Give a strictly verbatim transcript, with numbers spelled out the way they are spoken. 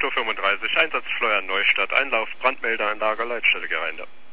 Uhr fünfunddreißig, Einsatz Fleuer Neustadt, Einlauf Brandmeldeanlage Leitstelle Gereinde.